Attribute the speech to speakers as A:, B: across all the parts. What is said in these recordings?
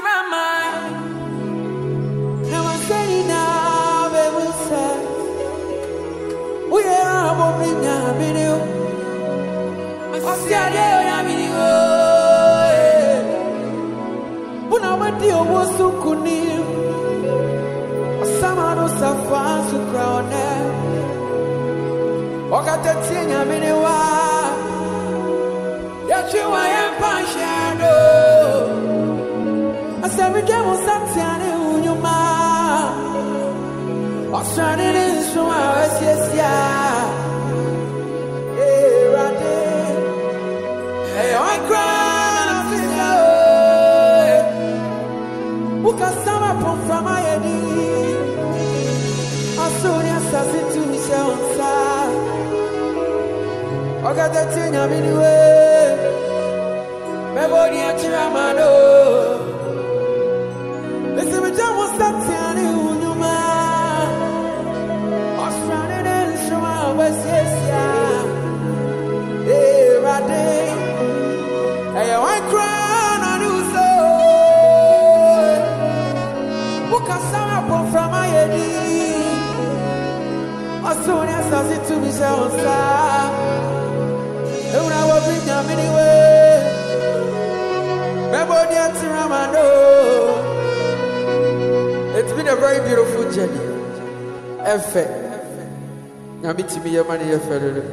A: It's been a very beautiful journey. Efe, nyamiti mi yemani yefere.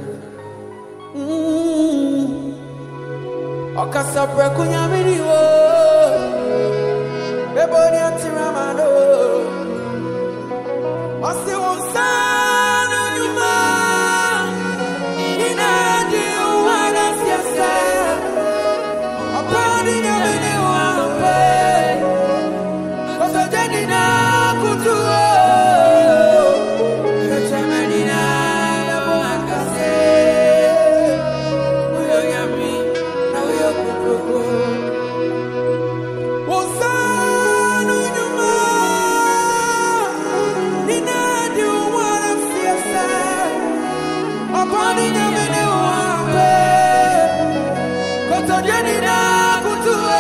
A: Okasa preku nyamini wo, beboni atiramano. Wasi wonsana nyuma, inadi uwana siasa. Apani nyamini wampe, kosa jeni na kutuo. Kachemeni na yabo akase, uyo yami na uyo kukuku. Wonsana nyuma, inadi uwana siasa. Apani nyamini wampe, kosa jeni na kutuo.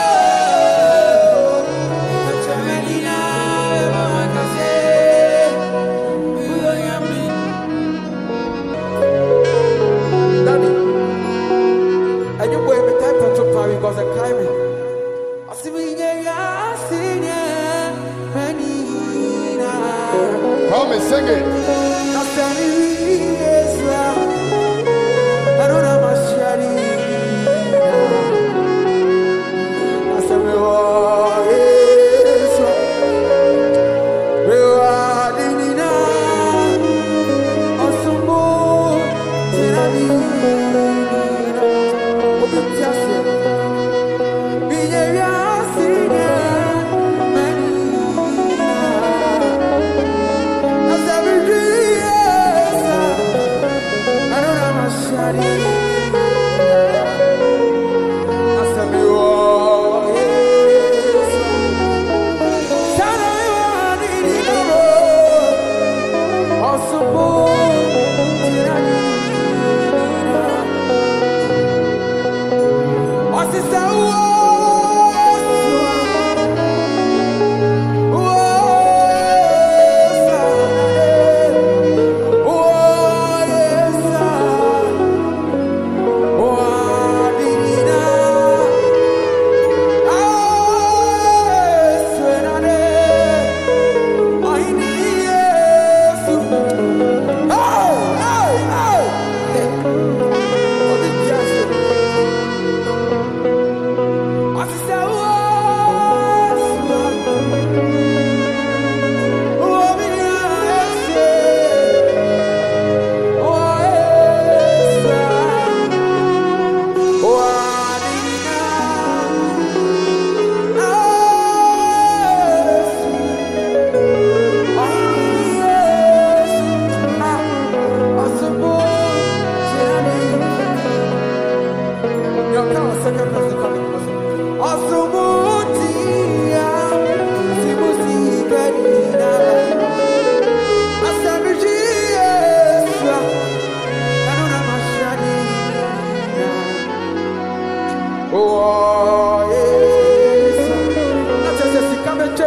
A: Because I carry, I see me, yeah, sing it, Penina.
B: Come and sing it.
A: I don't have my shady. I said, we are Dinina. Also, more,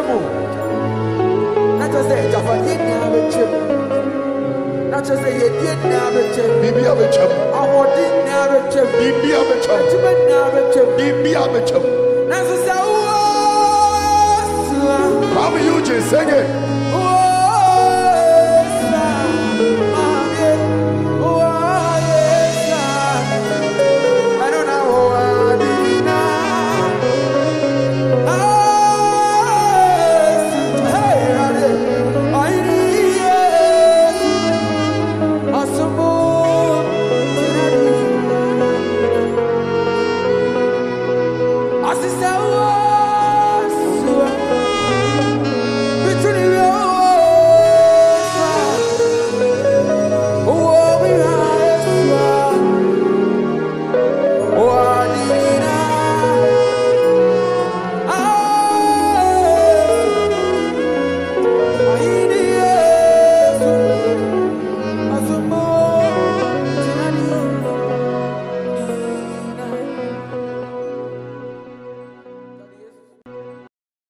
B: chemu.
A: Not just say Jaffa, you never chip. Not just say you never chip.
B: Bibi abe chemu.
A: I want it never chip.
B: Bibi abe chemu.
A: Never chip.
B: Bibi abe chemu.
A: Not just say,
B: Come Eugene, sing it.
A: I